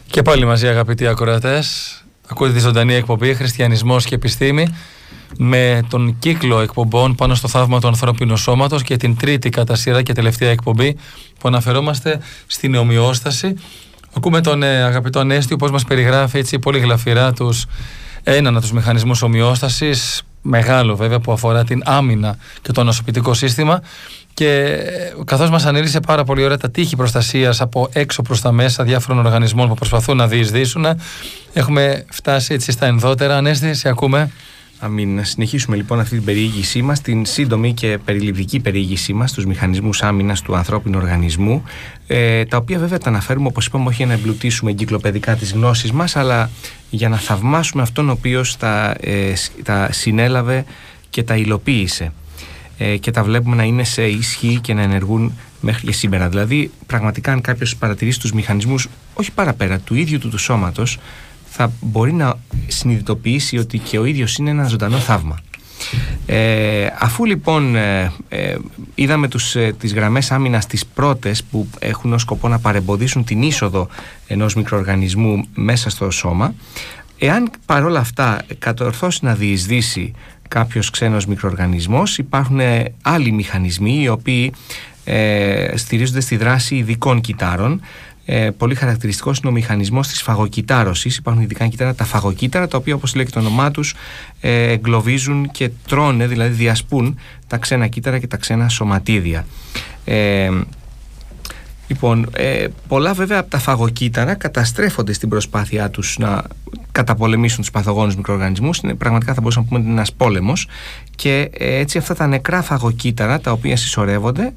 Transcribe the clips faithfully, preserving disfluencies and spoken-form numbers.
Και πάλι μαζί, αγαπητοί ακροατές, ακούτε τη ζωντανή εκπομπή Χριστιανισμός και Επιστήμη με τον κύκλο εκπομπών πάνω στο θαύμα του ανθρώπινου σώματος και την τρίτη κατά σειρά και τελευταία εκπομπή που αναφερόμαστε στην ομοιόσταση. Ακούμε τον ε, αγαπητό Ανέστιο πώς μας περιγράφει έτσι πολύ γλαφυρά τους έναν από τους μηχανισμούς ομοιόστασης, μεγάλο βέβαια, που αφορά την άμυνα και το νοσοποιητικό σύστημα, και καθώς μας ανέλησε πάρα πολύ ωραία τα τείχη προστασίας από έξω προς τα μέσα διάφορων οργανισμών που προσπαθούν να διεισδύσουν, έχουμε φτάσει έτσι στα ενδότερα. Ανέστη, σε ακούμε. Αμήν. Να συνεχίσουμε λοιπόν αυτή την περιήγησή μας, την σύντομη και περιληπτική περιήγησή μας στους μηχανισμούς άμυνας του ανθρώπινου οργανισμού, ε, τα οποία βέβαια τα αναφέρουμε, όπως είπαμε, όχι για να εμπλουτίσουμε εγκυκλοπαιδικά τις γνώσεις μας, αλλά για να θαυμάσουμε αυτόν ο οποίος τα, ε, τα συνέλαβε και τα υλοποίησε, ε, και τα βλέπουμε να είναι σε ισχύ και να ενεργούν μέχρι και σήμερα. Δηλαδή, πραγματικά, αν κάποιος παρατηρήσει τους μηχανισμούς, όχι παραπέρα του ίδιου του του σώματος, θα μπορεί να συνειδητοποιήσει ότι και ο ίδιος είναι ένα ζωντανό θαύμα. Ε, αφού λοιπόν ε, ε, είδαμε τους, ε, τις γραμμές άμυνας τις πρώτες που έχουν ως σκοπό να παρεμποδίσουν την είσοδο ενός μικροοργανισμού μέσα στο σώμα, εάν παρόλα αυτά κατορθώσει να διεισδύσει κάποιος ξένος μικροοργανισμός, υπάρχουν ε, άλλοι μηχανισμοί οι οποίοι ε, στηρίζονται στη δράση ειδικών κυτάρων. Ε, πολύ χαρακτηριστικός είναι ο μηχανισμός της φαγοκυτάρωσης. Υπάρχουν ειδικά κύτταρα, τα φαγοκύτταρα, τα οποία, όπως λέει και το όνομά τους, ε, εγκλωβίζουν και τρώνε, δηλαδή διασπούν τα ξένα κύτταρα και τα ξένα σωματίδια. Ε, λοιπόν, ε, πολλά βέβαια από τα φαγοκύτταρα καταστρέφονται στην προσπάθειά τους να καταπολεμήσουν τους παθογόνους μικροοργανισμούς. Είναι, πραγματικά θα μπορούσαμε να πούμε, ένας πόλεμος, και ε, έτσι αυτά τα νεκρά φαγοκύτταρα, τα οποία συσσωρεύονται,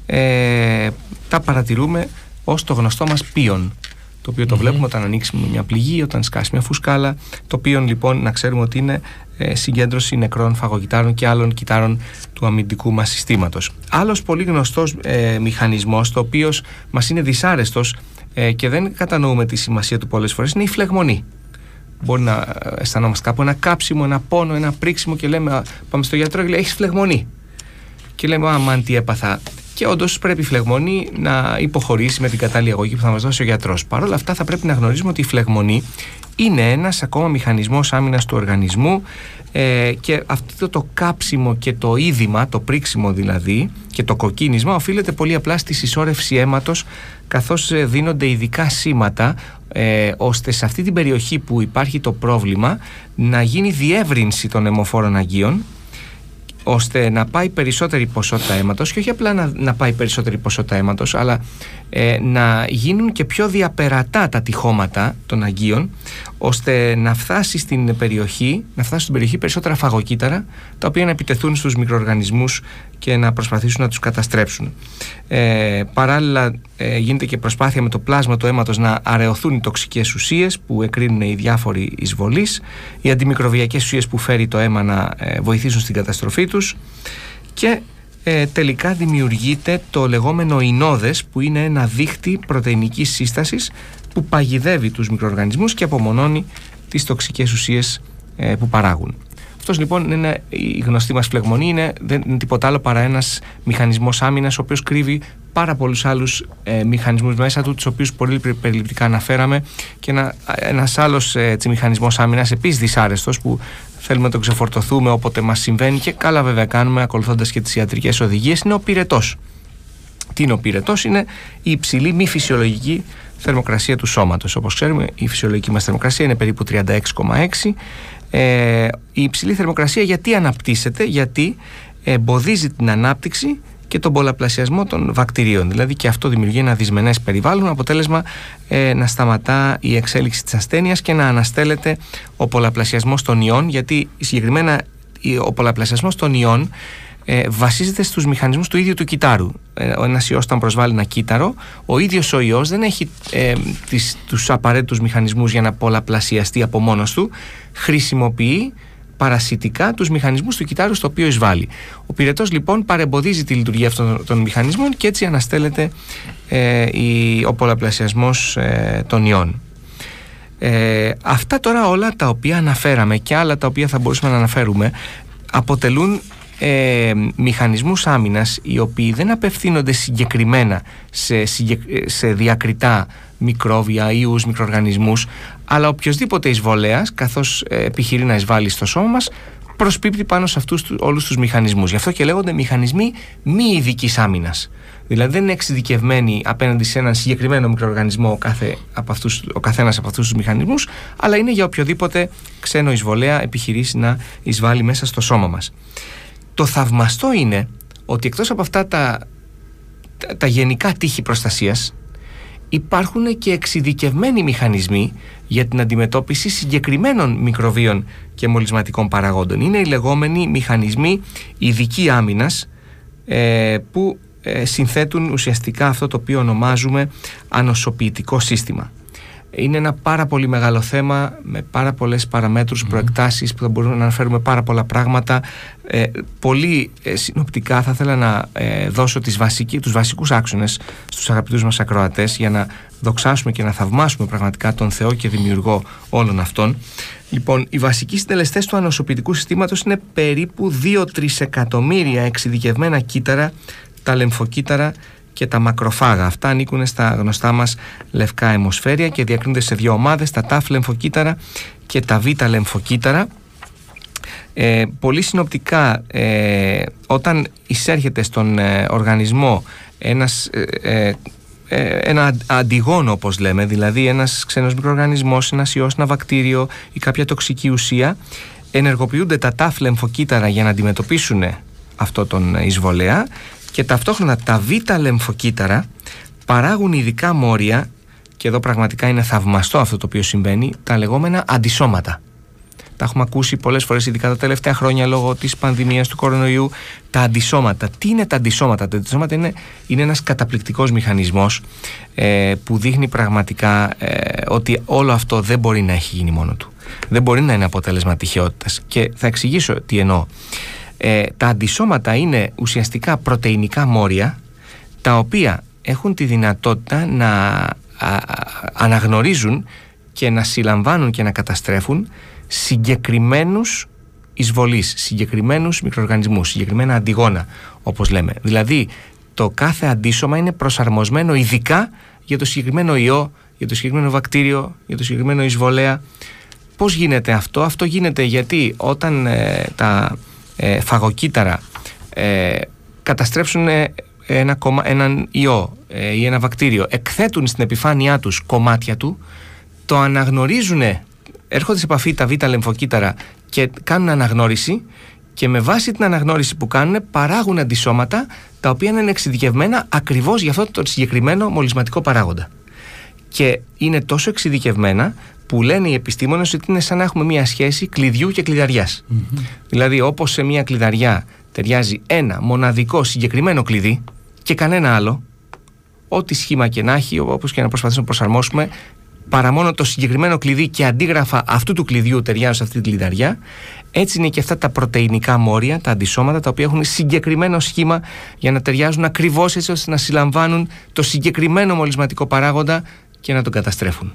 ε, τα παρατηρούμε ως το γνωστό μας πίον, το οποίο το mm-hmm. βλέπουμε όταν ανοίξουμε μια πληγή, όταν σκάσει μια φουσκάλα. Το πίον λοιπόν, να ξέρουμε ότι είναι ε, συγκέντρωση νεκρών φαγοκυτάρων και άλλων κυτάρων του αμυντικού μας συστήματος. Άλλος πολύ γνωστός ε, μηχανισμός, το οποίος μας είναι δυσάρεστος ε, και δεν κατανοούμε τη σημασία του πολλές φορές, είναι η φλεγμονή. Μπορεί να αισθανόμαστε κάπου ένα κάψιμο, ένα πόνο, ένα πρίξιμο και λέμε, πάμε στο γιατρό και λέει, έχεις φλεγμονή. Και λέμε, αμάν, τι έπαθα. Και όντως πρέπει η φλεγμονή να υποχωρήσει με την κατάλληλη αγωγή που θα μας δώσει ο γιατρός. Παρ' όλα αυτά, θα πρέπει να γνωρίζουμε ότι η φλεγμονή είναι ένας ακόμα μηχανισμός άμυνας του οργανισμού, ε, και αυτό το κάψιμο και το είδημα, το πρίξιμο δηλαδή, και το κοκκίνισμα οφείλεται πολύ απλά στη συσσόρευση αίματος, καθώς δίνονται ειδικά σήματα, ε, ώστε σε αυτή την περιοχή που υπάρχει το πρόβλημα να γίνει διεύρυνση των αιμοφόρων αγγείων, ώστε να πάει περισσότερη ποσότητα αίματος, και όχι απλά να, να πάει περισσότερη ποσότητα αίματος, αλλά ε, να γίνουν και πιο διαπερατά τα τυχώματα των αγγείων, ώστε να φτάσει στην περιοχή, να φτάσει στην περιοχή περισσότερα φαγοκύτταρα, τα οποία να επιτεθούν στους μικροοργανισμούς και να προσπαθήσουν να τους καταστρέψουν. Ε, παράλληλα ε, γίνεται και προσπάθεια με το πλάσμα του αίματος να αραιωθούν οι τοξικές ουσίες που εκρίνουν οι διάφοροι εισβολείς, οι αντιμικροβιακές ουσίες που φέρει το αίμα να ε, βοηθήσουν στην καταστροφή τους, και ε, τελικά δημιουργείται το λεγόμενο ινόδες, που είναι ένα δίχτυ πρωτεϊνικής σύστασης που παγιδεύει τους μικροοργανισμούς και απομονώνει τις τοξικές ουσίες ε, που παράγουν. Αυτός λοιπόν είναι η γνωστή μας φλεγμονή, είναι, δεν είναι τίποτα άλλο παρά ένας μηχανισμός άμυνας, ο οποίος κρύβει πάρα πολλούς άλλους ε, μηχανισμούς μέσα του, τους οποίους πολύ περιληπτικά αναφέραμε, και ένα, ένας άλλος ε, έτσι, μηχανισμός άμυνας, επίσης δυσάρεστος, που θέλουμε να τον ξεφορτωθούμε όποτε μας συμβαίνει, και καλά βέβαια κάνουμε ακολουθώντας και τις ιατρικές οδηγίες, είναι ο πυρετός. Τι είναι ο πυρετός? Είναι η υψηλή μη φυσιολογική θερμοκρασία του σώματος. Όπως ξέρουμε, η φυσιολογική μας θερμοκρασία είναι περίπου τριάντα έξι κόμμα έξι. Ε, η υψηλή θερμοκρασία γιατί αναπτύσσεται? Γιατί εμποδίζει την ανάπτυξη και τον πολλαπλασιασμό των βακτηρίων. Δηλαδή και αυτό δημιουργεί ένα δυσμενές περιβάλλον, αποτέλεσμα ε, να σταματά η εξέλιξη της ασθένειας και να αναστέλλεται ο πολλαπλασιασμός των ιών, γιατί συγκεκριμένα ο πολλαπλασιασμός των ιών ε, βασίζεται στους μηχανισμούς του ίδιου του κυτάρου. Ε, ο ένας ιός, όταν προσβάλλει ένα κύτταρο, ο ίδιος ο ιός δεν έχει ε, τις, τους απαραίτητους μηχανισμούς για να πολλαπλασιαστεί από μόνος του, χρησιμοποιεί παρασιτικά τους μηχανισμούς του κυτάρου στο οποίο εισβάλλει. Ο πυρετός λοιπόν παρεμποδίζει τη λειτουργία αυτών των μηχανισμών και έτσι αναστέλλεται ε, η, ο πολλαπλασιασμός ε, των ιών. Ε, αυτά τώρα όλα τα οποία αναφέραμε και άλλα τα οποία θα μπορούσαμε να αναφέρουμε αποτελούν ε, μηχανισμούς άμυνας οι οποίοι δεν απευθύνονται συγκεκριμένα σε, σε διακριτά μικρόβια, ιούς, μικροοργανισμούς, αλλά οποιοσδήποτε εισβολέας, καθώς ε, επιχειρεί να εισβάλλει στο σώμα μας, προσπίπτει πάνω σε αυτούς όλους τους μηχανισμούς. Γι' αυτό και λέγονται μηχανισμοί μη ειδικής άμυνας. Δηλαδή δεν είναι εξειδικευμένοι απέναντι σε έναν συγκεκριμένο μικροοργανισμό ο, κάθε, από αυτούς, ο καθένας από αυτούς τους μηχανισμούς, αλλά είναι για οποιοδήποτε ξένο εισβολέα επιχειρήσει να εισβάλλει μέσα στο σώμα μας. Το θαυμαστό είναι ότι εκτός από αυτά τα, τα, τα γενικά τείχη προστασίας, υπάρχουν και εξειδικευμένοι μηχανισμοί για την αντιμετώπιση συγκεκριμένων μικροβίων και μολυσματικών παραγόντων. Είναι οι λεγόμενοι μηχανισμοί ειδική άμυνας, ε, που ε, συνθέτουν ουσιαστικά αυτό το οποίο ονομάζουμε ανοσοποιητικό σύστημα. Είναι ένα πάρα πολύ μεγάλο θέμα με πάρα πολλές παραμέτρους, mm. προεκτάσεις που θα μπορούμε να αναφέρουμε πάρα πολλά πράγματα. Ε, πολύ ε, συνοπτικά θα ήθελα να ε, δώσω τις βασικοί, τους βασικούς άξονες στους αγαπητούς μας ακροατές για να δοξάσουμε και να θαυμάσουμε πραγματικά τον Θεό και δημιουργό όλων αυτών. Λοιπόν, οι βασικοί συντελεστές του ανοσοποιητικού συστήματος είναι περίπου δύο με τρία εκατομμύρια εξειδικευμένα κύτταρα, τα λεμφοκύτταρα και τα μακροφάγα. Αυτά ανήκουν στα γνωστά μας λευκά αιμοσφαίρια και διακρίνονται σε δύο ομάδες, τα ταφ λεμφοκύτταρα και τα β λεμφοκύτταρα. Ε, πολύ συνοπτικά, ε, όταν εισέρχεται στον ε, οργανισμό ένας, ε, ε, ένα αντιγόνο, όπως λέμε, δηλαδή ένας ξένος μικροοργανισμός, ένας ιός, ένα βακτήριο ή κάποια τοξική ουσία, ενεργοποιούνται τα ταφ λεμφοκύτταρα για να αντιμετωπίσουν αυτό τον εισβολέα, και ταυτόχρονα τα β λεμφοκύτταρα παράγουν ειδικά μόρια, και εδώ πραγματικά είναι θαυμαστό αυτό το οποίο συμβαίνει, τα λεγόμενα αντισώματα. Τα έχουμε ακούσει πολλές φορές, ειδικά τα τελευταία χρόνια λόγω της πανδημίας του κορονοϊού, τα αντισώματα. Τι είναι τα αντισώματα? Τα αντισώματα είναι, είναι ένας καταπληκτικός μηχανισμός ε, που δείχνει πραγματικά ε, ότι όλο αυτό δεν μπορεί να έχει γίνει μόνο του. Δεν μπορεί να είναι αποτέλεσμα τυχαιότητας. Και θα εξηγήσω τι εννοώ. Ε, τα αντισώματα είναι ουσιαστικά πρωτεϊνικά μόρια, τα οποία έχουν τη δυνατότητα να α, α, αναγνωρίζουν και να συλλαμβάνουν και να καταστρέφουν συγκεκριμένους εισβολείς, συγκεκριμένους μικροοργανισμούς, συγκεκριμένα αντιγόνα, όπως λέμε. Δηλαδή το κάθε αντίσωμα είναι προσαρμοσμένο ειδικά για το συγκεκριμένο ιό, για το συγκεκριμένο βακτήριο, για το συγκεκριμένο εισβολέα. Πώς γίνεται αυτό? Αυτό γίνεται γιατί όταν ε, τα ε, φαγοκύτταρα ε, καταστρέψουν ε, ένα κομμα, έναν ιό ε, ή ένα βακτήριο, εκθέτουν στην επιφάνειά τους κομμάτια του, το αναγνωρίζουν, έρχονται σε επαφή τα β' λεμφοκύτταρα και κάνουν αναγνώριση, και με βάση την αναγνώριση που κάνουν παράγουν αντισώματα τα οποία είναι εξειδικευμένα ακριβώς για αυτό το συγκεκριμένο μολυσματικό παράγοντα. Και είναι τόσο εξειδικευμένα που λένε οι επιστήμονες ότι είναι σαν να έχουμε μια σχέση κλειδιού και κλειδαριάς. Mm-hmm. Δηλαδή, όπως σε μια κλειδαριά ταιριάζει ένα μοναδικό συγκεκριμένο κλειδί και κανένα άλλο, ό,τι σχήμα και να έχει, όπως και να προσπαθήσουμε να προσαρμόσουμε, παρά μόνο το συγκεκριμένο κλειδί και αντίγραφα αυτού του κλειδιού ταιριάζουν σε αυτή τη κλειδαριά, έτσι είναι και αυτά τα πρωτεϊνικά μόρια, τα αντισώματα, τα οποία έχουν συγκεκριμένο σχήμα για να ταιριάζουν ακριβώς έτσι ώστε να συλλαμβάνουν το συγκεκριμένο μολυσματικό παράγοντα και να τον καταστρέφουν.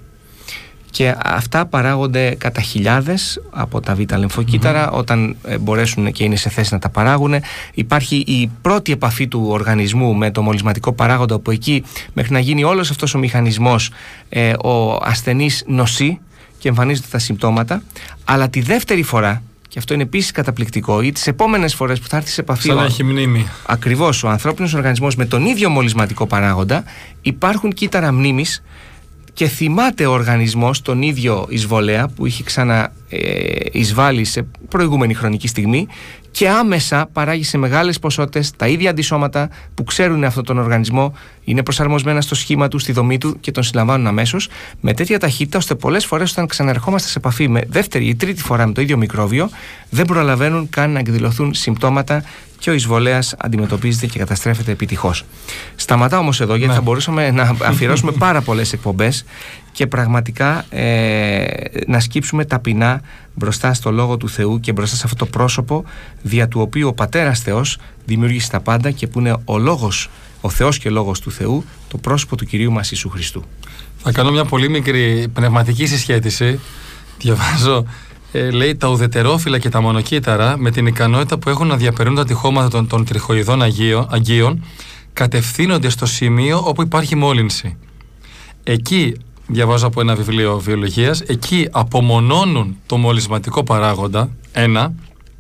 Και αυτά παράγονται κατά χιλιάδες από τα β' λεμφοκύτταρα, mm-hmm. όταν ε, μπορέσουν και είναι σε θέση να τα παράγουν. Υπάρχει η πρώτη επαφή του οργανισμού με το μολυσματικό παράγοντα, όπου εκεί μέχρι να γίνει όλος αυτός ο μηχανισμός ε, ο ασθενής νοσεί και εμφανίζονται τα συμπτώματα. Αλλά τη δεύτερη φορά, και αυτό είναι επίσης καταπληκτικό, ή τις επόμενες φορές που θα έρθει σε επαφή σαν να έχει μνήμη. Ακριβώς ο ανθρώπινος οργανισμός με τον ίδιο μολυσματικό παράγοντα, υπάρχουν κύτταρα μνήμης και θυμάται ο οργανισμός τον ίδιο εισβολέα που είχε ξανά ε, εισβάλει σε προηγούμενη χρονική στιγμή, και άμεσα παράγει σε μεγάλες ποσότητες τα ίδια αντισώματα που ξέρουν αυτόν τον οργανισμό, είναι προσαρμοσμένα στο σχήμα του, στη δομή του, και τον συλλαμβάνουν αμέσως με τέτοια ταχύτητα, ώστε πολλές φορές όταν ξαναρχόμαστε σε επαφή με δεύτερη ή τρίτη φορά με το ίδιο μικρόβιο, δεν προλαβαίνουν καν να εκδηλωθούν συμπτώματα και ο εισβολέας αντιμετωπίζεται και καταστρέφεται επιτυχώς. Σταματάω όμως εδώ, γιατί ναι. θα μπορούσαμε να αφιερώσουμε πάρα πολλές εκπομπές και πραγματικά ε, να σκύψουμε ταπεινά μπροστά στο Λόγο του Θεού και μπροστά σε αυτό το πρόσωπο δια του οποίου ο Πατέρας Θεός δημιούργησε τα πάντα, και που είναι ο Λόγος, ο Θεός και Λόγος του Θεού, το πρόσωπο του Κυρίου μας Ιησού Χριστού. Θα κάνω μια πολύ μικρή πνευματική συσχέτιση. Διαβάζω ε, λέει τα ουδετερόφυλλα και τα μονοκύτταρα με την ικανότητα που έχουν να διαπερνούν τα τυχώματα των, των τριχοειδών αγίων, αγίων κατευθύνονται στο σημείο όπου υπάρχει μόλυνση. Εκεί, διαβάζω από ένα βιβλίο βιολογίας, εκεί απομονώνουν το μολυσματικό παράγοντα, ένα,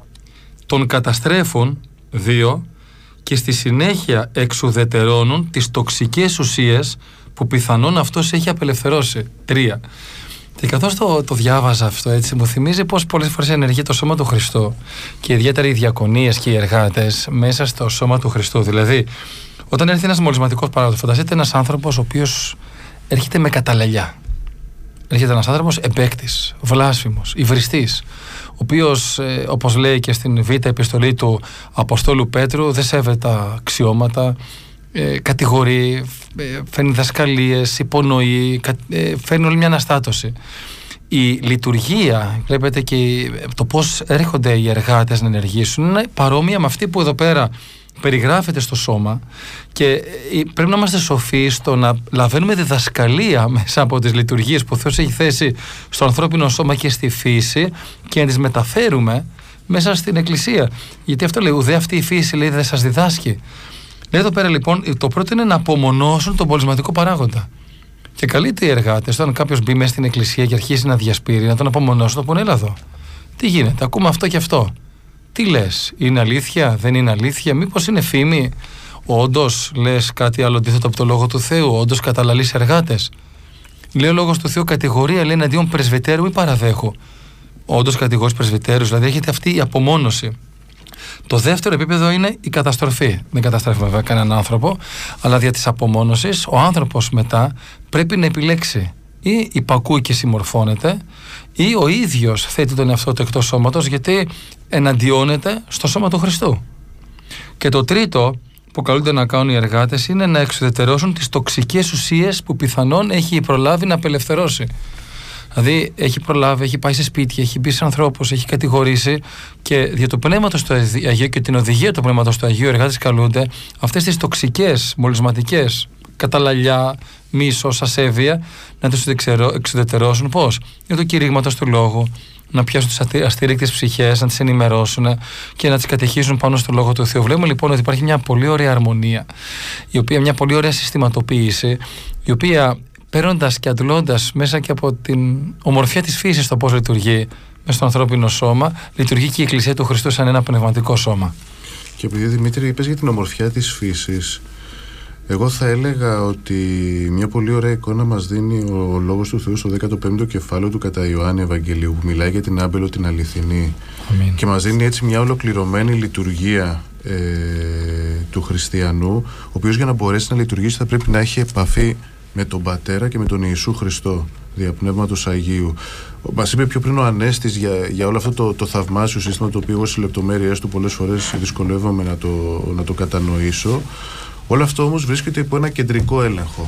τον καταστρέφουν, δύο, και στη συνέχεια εξουδετερώνουν τις τοξικές ουσίες που πιθανόν αυτός έχει απελευθερώσει, τρία. Και καθώς το, το διάβαζα αυτό, έτσι, μου θυμίζει πως πολλές φορές ενεργεί το σώμα του Χριστού και ιδιαίτερα οι διακονίες και οι εργάτες μέσα στο σώμα του Χριστού. Δηλαδή, όταν έρθει ένας μολυσματικός παράγοντας, φανταστείτε ένας άνθρωπος ο οποίος έρχεται με καταλαλιά. Έρχεται ένας άνθρωπος επέκτης, βλάσφημος, υβριστής, ο οποίος, ε, όπως λέει και στην β' επιστολή του Αποστόλου Πέτρου, δεν σέβεται τα αξιώματα, ε, κατηγορεί, ε, φέρνει δασκαλίες, υπονοεί, ε, φέρνει όλη μια αναστάτωση. Η λειτουργία, βλέπετε, και το πώς έρχονται οι εργάτες να ενεργήσουν είναι παρόμοια με αυτή που εδώ πέρα περιγράφεται στο σώμα, και πρέπει να είμαστε σοφοί στο να λαβαίνουμε διδασκαλία μέσα από τις λειτουργίες που ο Θεός έχει θέσει στο ανθρώπινο σώμα και στη φύση και να τις μεταφέρουμε μέσα στην Εκκλησία. Γιατί αυτό λέει, ουδέ αυτή η φύση, λέει, δεν σας διδάσκει. Λέει εδώ πέρα λοιπόν, το πρώτο είναι να απομονώσουν τον μολυσματικό παράγοντα. Και καλείται οι εργάτες, όταν κάποιος μπει μέσα στην Εκκλησία και αρχίσει να διασπείρει, να τον απομονώσουν, να πούνε, έλα εδώ. Τι γίνεται, ακούμε αυτό και αυτό. Τι λες, είναι αλήθεια, δεν είναι αλήθεια, μήπως είναι φήμη, όντως λες κάτι άλλο αντίθετο από το Λόγο του Θεού, όντως καταλαλείς εργάτες. Λέει ο Λόγος του Θεού κατηγορία, λέει, εναντίον πρεσβυτέρου ή παραδέχου. Όντως κατηγορείς πρεσβυτέρους, δηλαδή έχετε αυτή η απομόνωση. Το δεύτερο επίπεδο είναι η καταστροφή. Δεν καταστρέφει βέβαια κανέναν άνθρωπο, αλλά δια της απομόνωσης ο άνθρωπος μετά πρέπει να επιλέξει ή υπακούει και συμμορφώνεται, ή ο ίδιος θέτει τον εαυτό του εκτός σώματος, γιατί εναντιώνεται στο σώμα του Χριστού. Και το τρίτο που καλούνται να κάνουν οι εργάτες είναι να εξουδετερώσουν τις τοξικές ουσίες που πιθανόν έχει προλάβει να απελευθερώσει. Δηλαδή έχει προλάβει, έχει πάει σε σπίτια, έχει μπει σε ανθρώπους, έχει κατηγορήσει, και δια του Πνεύματος του Αγίου και την οδηγία του Πνεύματος του Αγίου, οι εργάτες καλούνται αυτές τις τοξικές, μολυσματικές, καταλαλιά, μίσος, ασέβεια, να τους εξουδετερώσουν. Πώς? Για το κηρύγματος του λόγου, να πιάσουν τις αστήρικτες ψυχές, να τις ενημερώσουν και να τις κατεχίζουν πάνω στο Λόγο του Θεού. Βλέπουμε λοιπόν ότι υπάρχει μια πολύ ωραία αρμονία, η οποία, μια πολύ ωραία συστηματοποίηση, η οποία, παίρνοντας και αντλώντας μέσα και από την ομορφιά της φύσης το πώς λειτουργεί μέσα στο ανθρώπινο σώμα, λειτουργεί και η Εκκλησία του Χριστού σαν ένα πνευματικό σώμα. Και επειδή, Δημήτρη, είπες για την ομορφιά της φύσης, εγώ θα έλεγα ότι μια πολύ ωραία εικόνα μας δίνει ο Λόγος του Θεού στο δέκατο πέμπτο κεφάλαιο του κατά Ιωάννη Ευαγγελίου, που μιλάει για την άμπελο την αληθινή. Αμήν. Και μας δίνει έτσι μια ολοκληρωμένη λειτουργία ε, του χριστιανού, ο οποίος για να μπορέσει να λειτουργήσει θα πρέπει να έχει επαφή με τον Πατέρα και με τον Ιησού Χριστό, δια Πνεύματος Αγίου. Μας είπε πιο πριν ο Ανέστης για, για όλο αυτό το, το θαυμάσιο σύστημα, το οποίο εγώ στις λεπτομέρειες του πολλές φορές δυσκολεύομαι να το, να το κατανοήσω. Όλο αυτό όμως βρίσκεται υπό ένα κεντρικό έλεγχο.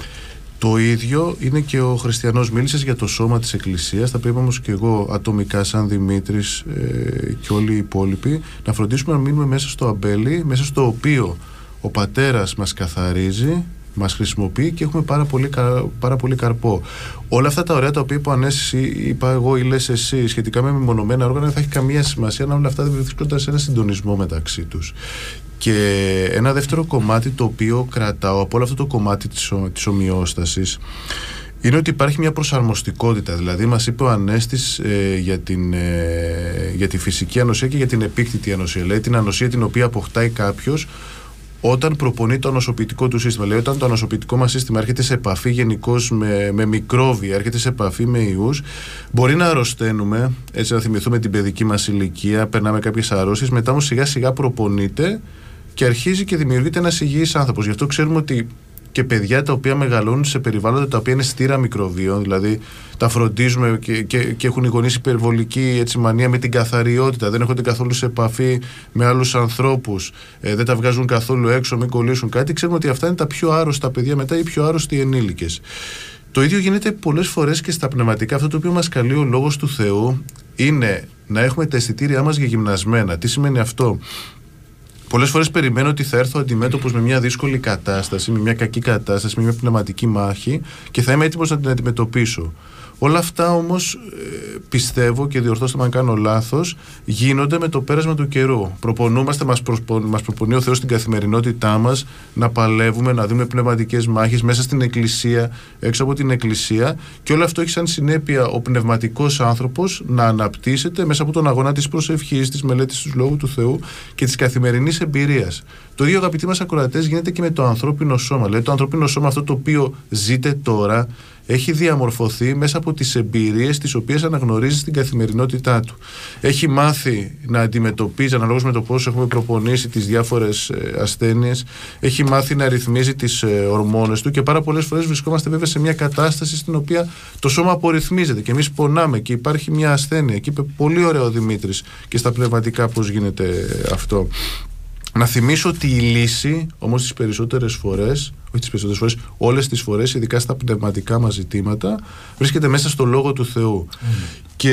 Το ίδιο είναι και ο χριστιανός. Μίλησες για το σώμα της Εκκλησίας. Θα πρέπει όμως και εγώ ατομικά, σαν Δημήτρης ε, και όλοι οι υπόλοιποι, να φροντίσουμε να μείνουμε μέσα στο αμπέλι, μέσα στο οποίο ο Πατέρας μας καθαρίζει, μας χρησιμοποιεί και έχουμε πάρα πολύ, πάρα πολύ καρπό. Όλα αυτά τα ωραία τα οποία είπα, Ανέση, είπα εγώ ή λες εσύ, σχετικά με μεμονωμένα όργανα, δεν θα έχει καμία σημασία αν όλα αυτά δεν βρίσκονται σε ένα συντονισμό μεταξύ τους. Και ένα δεύτερο κομμάτι το οποίο κρατάω από όλο αυτό το κομμάτι της, της ομοιόστασης είναι ότι υπάρχει μια προσαρμοστικότητα. Δηλαδή μας είπε ο Ανέστης ε, για, την, ε, για τη φυσική ανοσία και για την επίκτητη ανοσία. Λέει την ανοσία την οποία αποκτάει κάποιος όταν προπονεί το ανοσοποιητικό του σύστημα. Λέει όταν το ανοσοποιητικό μας σύστημα έρχεται σε επαφή γενικώς με, με μικρόβια, έρχεται σε επαφή με ιούς, μπορεί να αρρωσταίνουμε, έτσι να θυμηθούμε την παιδική μας ηλικία, περνάμε κάποιες αρρώσεις, μετά όμως σιγά σιγά προπονείται και αρχίζει και δημιουργείται ένας υγιής άνθρωπος. Γι' αυτό ξέρουμε ότι και παιδιά τα οποία μεγαλώνουν σε περιβάλλοντα τα οποία είναι στήρα μικροβίων, δηλαδή τα φροντίζουμε και, και, και έχουν οι γονείς υπερβολική έτσι, μανία με την καθαριότητα, δεν έρχονται καθόλου σε επαφή με άλλους ανθρώπους, ε, δεν τα βγάζουν καθόλου έξω, μην κολλήσουν κάτι. Ξέρουμε ότι αυτά είναι τα πιο άρρωστα παιδιά μετά ή πιο άρρωστοι ενήλικες. Το ίδιο γίνεται πολλές φορές και στα πνευματικά. Αυτό το οποίο μας καλεί ο Λόγος του Θεού είναι να έχουμε τα αισθητήριά μας γεγυμνασμένα. Τι σημαίνει αυτό? Πολλές φορές περιμένω ότι θα έρθω αντιμέτωπος με μια δύσκολη κατάσταση, με μια κακή κατάσταση, με μια πνευματική μάχη και θα είμαι έτοιμος να την αντιμετωπίσω. Όλα αυτά όμως ε, πιστεύω, και διορθώστε με αν κάνω λάθος, γίνονται με το πέρασμα του καιρού. Προπονούμαστε, μας, προσπο, μας προπονεί ο Θεός στην καθημερινότητά μας να παλεύουμε, να δούμε πνευματικές μάχες μέσα στην εκκλησία, έξω από την εκκλησία, και όλο αυτό έχει σαν συνέπεια ο πνευματικός άνθρωπος να αναπτύσσεται μέσα από τον αγώνα της προσευχής, της μελέτης του Λόγου του Θεού και της καθημερινής εμπειρίας. Το ίδιο, αγαπητοί μας ακροατές, γίνεται και με το ανθρώπινο σώμα. Δηλαδή, το ανθρώπινο σώμα, αυτό το οποίο ζείτε τώρα, έχει διαμορφωθεί μέσα από τις εμπειρίες τις οποίες αναγνωρίζει στην καθημερινότητά του. Έχει μάθει να αντιμετωπίζει, αναλόγως με το πώς έχουμε προπονήσει, τις διάφορες ε, ασθένειες. Έχει μάθει να ρυθμίζει τις ε, ορμόνες του, και πάρα πολλές φορές βρισκόμαστε βέβαια σε μια κατάσταση στην οποία το σώμα απορριθμίζεται και εμείς πονάμε και υπάρχει μια ασθένεια. Και είπε πολύ ωραίο ο Δημήτρης και στα πνευματικά πώς γίνεται αυτό. Να θυμίσω ότι η λύση όμως τις περισσότερες φορές, όχι τις περισσότερες φορές, όλες τις φορές, ειδικά στα πνευματικά μας ζητήματα, βρίσκεται μέσα στο Λόγο του Θεού. Mm. Και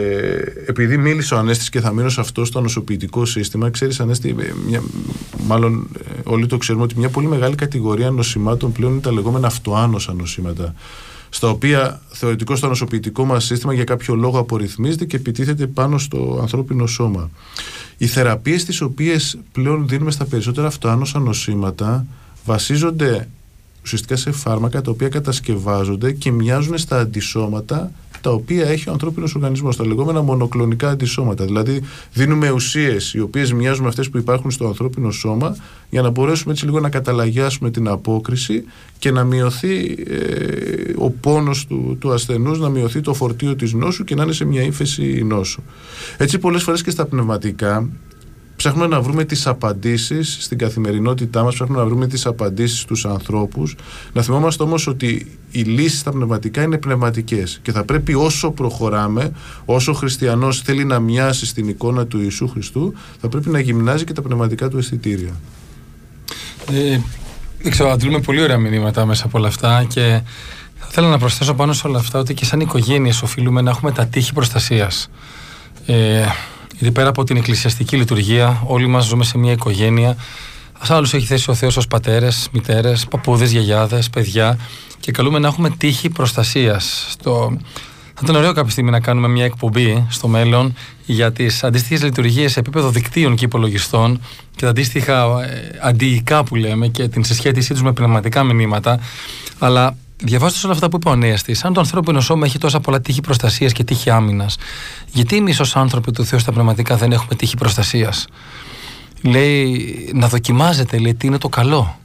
επειδή μίλησα ο Ανέστης και θα μείνω σε αυτό, στο νοσοποιητικό σύστημα, ξέρεις Ανέστη, μια, μάλλον όλοι το ξέρουμε ότι μια πολύ μεγάλη κατηγορία νοσημάτων πλέον είναι τα λεγόμενα αυτοάνοσα νοσήματα, στα οποία θεωρητικώς το νοσοποιητικό μας σύστημα για κάποιο λόγο απορριθμίζεται και επιτίθεται πάνω στο ανθρώπινο σώμα. Οι θεραπείες τις οποίες πλέον δίνουμε στα περισσότερα αυτοάνοσα νοσήματα βασίζονται ουσιαστικά σε φάρμακα τα οποία κατασκευάζονται και μοιάζουν στα αντισώματα τα οποία έχει ο ανθρώπινος οργανισμός, τα λεγόμενα μονοκλονικά αντισώματα. Δηλαδή δίνουμε ουσίες οι οποίες μοιάζουν με αυτές που υπάρχουν στο ανθρώπινο σώμα, για να μπορέσουμε έτσι λίγο να καταλαγιάσουμε την απόκριση και να μειωθεί ε, ο πόνος του, του ασθενούς, να μειωθεί το φορτίο της νόσου και να είναι σε μια ύφεση νόσου. Έτσι πολλές φορές και στα πνευματικά ψάχνουμε να βρούμε τις απαντήσεις στην καθημερινότητά μας, ψάχνουμε να βρούμε τις απαντήσεις στους ανθρώπους. Να θυμόμαστε όμως ότι οι λύσεις στα πνευματικά είναι πνευματικές και θα πρέπει όσο προχωράμε, όσο ο χριστιανός θέλει να μοιάσει στην εικόνα του Ιησού Χριστού, θα πρέπει να γυμνάζει και τα πνευματικά του αισθητήρια. Ε, δεν ξέρω, αντλούμε πολύ ωραία μηνύματα μέσα από όλα αυτά, και θα ήθελα να προσθέσω πάνω σε όλα αυτά ότι και σαν οικογένειες οφείλουμε να έχουμε τα τείχη προστασίας. Ε, Γιατί πέρα από την εκκλησιαστική λειτουργία, όλοι μας ζούμε σε μια οικογένεια. Ας άλλους έχει θέσει ο Θεός ως πατέρες, μητέρες, παππούδες, γιαγιάδες, παιδιά, και καλούμε να έχουμε τείχη προστασίας. Στο... Θα ήταν ωραίο κάποια στιγμή να κάνουμε μια εκπομπή στο μέλλον για τις αντίστοιχες λειτουργίες σε επίπεδο δικτύων και υπολογιστών και τα αντίστοιχα ε, αντιϊκά που λέμε και την συσχέτισή τους με πνευματικά μηνύματα. Αλλά διαβάζοντας όλα αυτά που είπε ο Ανέστης, αν το ανθρώπινο σώμα έχει τόσα πολλά τείχη προστασίας και τείχη άμυνας, γιατί εμείς ως άνθρωποι του Θεού στα πνευματικά δεν έχουμε τείχη προστασίας? Λέει να δοκιμάζεται, λέει τι είναι το καλό.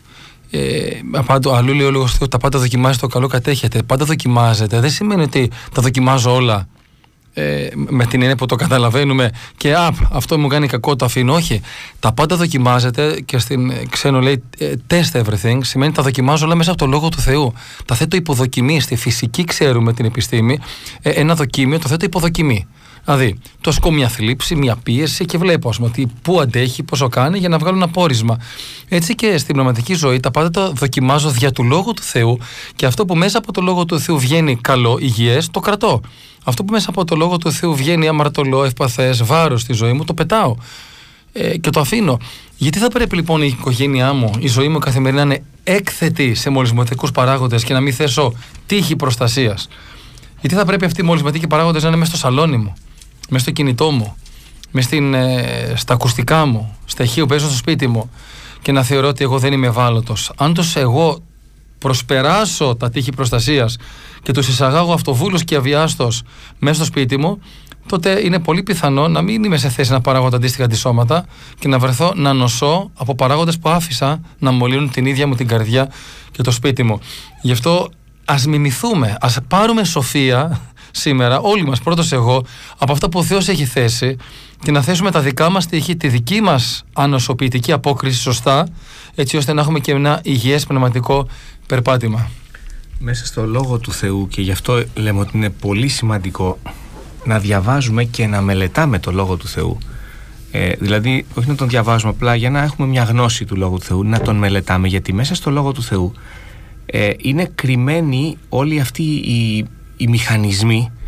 Ε, αλλού λέει ο Λόγος του Θεού, τα πάντα δοκιμάζετε, το καλό κατέχετε. Πάντα δοκιμάζετε, δεν σημαίνει ότι τα δοκιμάζω όλα ε, με την έννοια που το καταλαβαίνουμε και α, αυτό μου κάνει κακό, το αφήνω. Όχι, τα πάντα δοκιμάζεται, και στην ξένο λέει test everything, σημαίνει τα δοκιμάζω όλα μέσα από το Λόγο του Θεού. Τα θέτω υποδοκιμή. Στη φυσική ξέρουμε την επιστήμη, ε, ένα δοκίμιο το θέτω υποδοκιμή. Δηλαδή, το ασκώ μια θλίψη, μια πίεση και βλέπω ας πούμε, ότι πού αντέχει, πόσο κάνει, για να βγάλω ένα πόρισμα. Έτσι και στην πνευματική ζωή τα πάντα τα δοκιμάζω δια του Λόγου του Θεού, και αυτό που μέσα από το Λόγο του Θεού βγαίνει καλό, υγιές, το κρατώ. Αυτό που μέσα από το Λόγο του Θεού βγαίνει αμαρτωλό, ευπαθές, βάρος στη ζωή μου, το πετάω ε, και το αφήνω. Γιατί θα πρέπει λοιπόν η οικογένειά μου, η ζωή μου καθημερινά να είναι έκθετη σε μολυσματικούς παράγοντες και να μην θέσω τείχη προστασίας? Γιατί θα πρέπει αυτοί οι μολυσματικοί παράγοντες να είναι μέσα στο σαλόνι μου, μέσα στο κινητό μου, μέσα στην, ε, στα ακουστικά μου, στα ηχεία που παίζω στο σπίτι μου, και να θεωρώ ότι εγώ δεν είμαι ευάλωτος? Αν τους εγώ προσπεράσω τα τείχη προστασίας και τους εισαγάγω αυτοβούλους και αβιάστος μέσα στο σπίτι μου, τότε είναι πολύ πιθανό να μην είμαι σε θέση να παράγω τα αντίστοιχα αντισώματα και να βρεθώ να νοσώ από παράγοντες που άφησα να μολύνουν την ίδια μου την καρδιά και το σπίτι μου. Γι' αυτό ας μιμηθούμε, ας πάρουμε σοφία σήμερα, όλοι μας, πρώτος εγώ, από αυτά που ο Θεός έχει θέσει, και να θέσουμε τα δικά μας τείχη, τη δική μας ανοσοποιητική απόκριση σωστά, έτσι ώστε να έχουμε και ένα υγιές πνευματικό περπάτημα. Μέσα στο Λόγο του Θεού, και γι' αυτό λέμε ότι είναι πολύ σημαντικό να διαβάζουμε και να μελετάμε το Λόγο του Θεού. Ε, δηλαδή, όχι να τον διαβάζουμε απλά για να έχουμε μια γνώση του Λόγου του Θεού, να τον μελετάμε, γιατί μέσα στο Λόγο του Θεού ε, είναι κρυμμένοι όλοι αυτοί οι, οι μηχανισμοί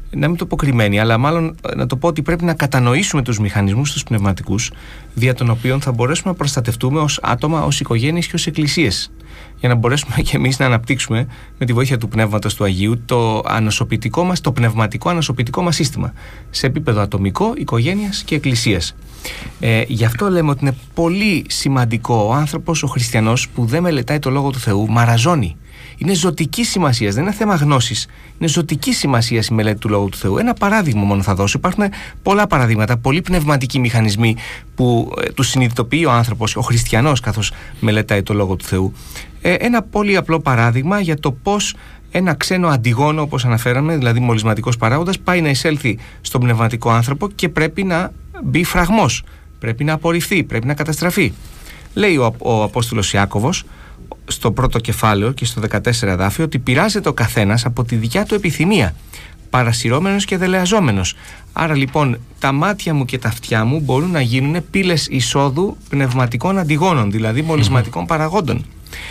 να μην το πω κρυμμένη, αλλά μάλλον να το πω ότι πρέπει να κατανοήσουμε τους μηχανισμούς τους πνευματικούς, δια των οποίων θα μπορέσουμε να προστατευτούμε ως άτομα, ως οικογένειες και ως εκκλησίες, για να μπορέσουμε και εμείς να αναπτύξουμε με τη βοήθεια του Πνεύματος του Αγίου το ανοσοποιητικό μας, το πνευματικό ανοσοποιητικό μας σύστημα σε επίπεδο ατομικό, οικογένειας και εκκλησίας. Ε, γι' αυτό λέμε ότι είναι πολύ σημαντικό ο άνθρωπος, ο χριστιανός που δεν μελετάει το Λόγο του Θεού, μαραζώνει. Είναι ζωτική σημασία, δεν είναι θέμα γνώσης. Είναι ζωτική σημασία η μελέτη του Λόγου του Θεού. Ένα παράδειγμα μόνο θα δώσω. Υπάρχουν πολλά παραδείγματα, πολλοί πνευματικοί μηχανισμοί που ε, του συνειδητοποιεί ο άνθρωπος, ο χριστιανός, καθώς μελετάει το Λόγο του Θεού. Ε, ένα πολύ απλό παράδειγμα για το πώς ένα ξένο αντιγόνο, όπως αναφέραμε, δηλαδή μολυσματικός παράγοντας, πάει να εισέλθει στον πνευματικό άνθρωπο και πρέπει να μπει φραγμός. Πρέπει να απορριφθεί, πρέπει να καταστραφεί. Λέει ο, ο Απόστολος Ιάκωβος στο πρώτο κεφάλαιο και στο δεκατέσσερα εδάφιο ότι πειράζεται ο καθένας από τη δικιά του επιθυμία, παρασυρώμενος και δελεαζόμενος. Άρα λοιπόν τα μάτια μου και τα αυτιά μου μπορούν να γίνουν πύλες εισόδου πνευματικών αντιγόνων, δηλαδή μολυσματικών παραγόντων.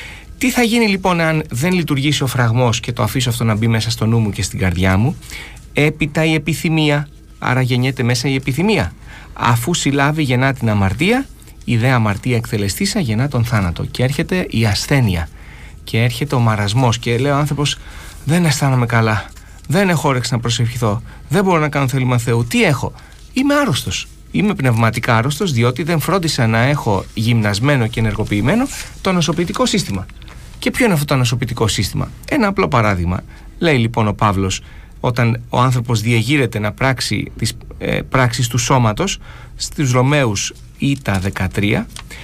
Τι θα γίνει λοιπόν αν δεν λειτουργήσει ο φραγμός και το αφήσω αυτό να μπει μέσα στο νου μου και στην καρδιά μου? Έπειτα η επιθυμία, άρα γεννιέται μέσα η επιθυμία. Αφού συλλάβει γεννά την αμαρτία, η δε αμαρτία εκτελεστήσα γεννά τον θάνατο. Και έρχεται η ασθένεια και έρχεται ο μαρασμός και λέει ο άνθρωπος, δεν αισθάνομαι καλά, δεν έχω όρεξη να προσευχηθώ, δεν μπορώ να κάνω θέλημα Θεού. Τι έχω? Είμαι άρρωστος. Είμαι πνευματικά άρρωστος διότι δεν φρόντισα να έχω γυμνασμένο και ενεργοποιημένο το ανοσοποιητικό σύστημα. Και ποιο είναι αυτό το ανοσοποιητικό σύστημα? Ένα απλό παράδειγμα. Λέει λοιπόν ο Παύλος, όταν ο άνθρωπος διεγείρεται να πράξει τις ε, πράξεις του σώματος, στους Ρωμαίους Ήτα δεκατρία,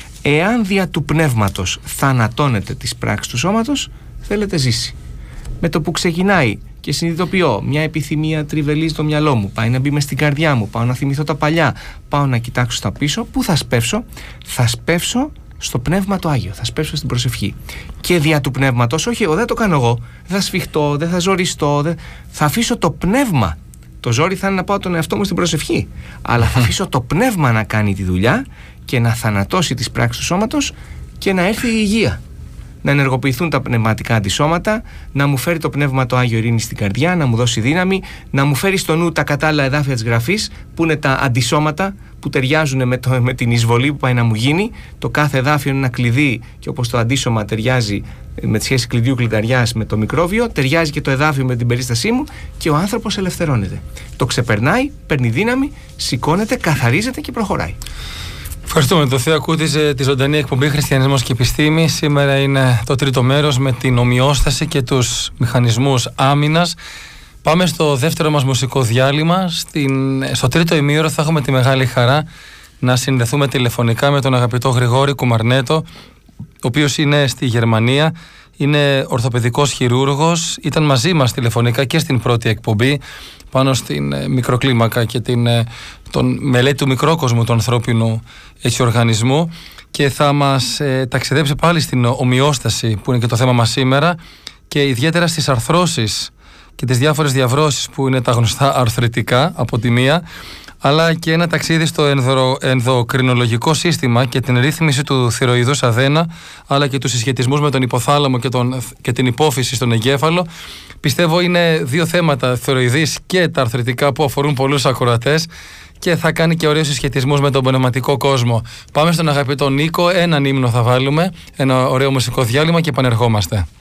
εάν δια του πνεύματος θανατώνεται τις πράξεις του σώματος, θέλετε ζήσει. Με το που ξεκινάει και συνειδητοποιώ μια επιθυμία τριβελίζει το μυαλό μου, πάει να μπει μες στην καρδιά μου, πάω να θυμηθώ τα παλιά, πάω να κοιτάξω στα πίσω, πού θα σπεύσω? Θα σπεύσω στο Πνεύμα το Άγιο, θα σπεύσω στην προσευχή. Και δια του πνεύματος, όχι, εγώ δεν το κάνω εγώ, δεν θα σφιχτώ, δεν θα ζοριστώ, δεν... θα αφήσω το πνεύμα. Το ζόρι θα είναι να πάω τον εαυτό μου στην προσευχή. Αλλά θα αφήσω το πνεύμα να κάνει τη δουλειά και να θανατώσει τις πράξεις του σώματος και να έρθει η υγεία. Να ενεργοποιηθούν τα πνευματικά αντισώματα, να μου φέρει το Πνεύμα το Άγιο ειρήνη στην καρδιά, να μου δώσει δύναμη, να μου φέρει στο νου τα κατάλληλα εδάφια της Γραφής, που είναι τα αντισώματα που ταιριάζουν με, το, με την εισβολή που πάει να μου γίνει. Το κάθε εδάφιο είναι ένα κλειδί και όπως το αντίσωμα ταιριάζει με τη σχέση κλειδιού κλειδαριάς με το μικρόβιο, ταιριάζει και το εδάφιο με την περίστασή μου και ο άνθρωπος ελευθερώνεται. Το ξεπερνάει, παίρνει δύναμη, σηκώνεται, καθαρίζεται και προχωράει. Ευχαριστούμε τον Θεό. Ακούτε τη ζωντανή εκπομπή Χριστιανισμός και Επιστήμη. Σήμερα είναι το τρίτο μέρος με την ομοιόσταση και τους μηχανισμούς άμυνας. Πάμε στο δεύτερο μας μουσικό διάλειμμα. Στην, στο τρίτο ημίωρο θα έχουμε τη μεγάλη χαρά να συνδεθούμε τηλεφωνικά με τον αγαπητό Γρηγόρη Κουμαρνέτο, ο οποίος είναι στη Γερμανία, είναι ορθοπαιδικός χειρούργος, ήταν μαζί μας τηλεφωνικά και στην πρώτη εκπομπή πάνω στην ε, μικροκλίμακα και την, ε, τον μελέτη του μικρόκοσμου του ανθρώπινου έτσι, οργανισμού και θα μας ε, ταξιδέψει πάλι στην ομοιόσταση που είναι και το θέμα μας σήμερα και ιδιαίτερα στις αρθρώσεις και τις διάφορες διαβρώσεις που είναι τα γνωστά αρθρητικά από τη μία, αλλά και ένα ταξίδι στο ενδο, ενδοκρινολογικό σύστημα και την ρύθμιση του θηροειδούς αδένα, αλλά και τους συσχετισμούς με τον υποθάλαμο και, τον, και την υπόφυση στον εγκέφαλο. Πιστεύω είναι δύο θέματα, θηροειδής και τα αρθρητικά, που αφορούν πολλούς ακροατές και θα κάνει και ωραίους συσχετισμούς με τον πνευματικό κόσμο. Πάμε στον αγαπητό Νίκο, έναν ύμνο θα βάλουμε, ένα ωραίο μουσικό διάλειμμα και επανερχόμαστε.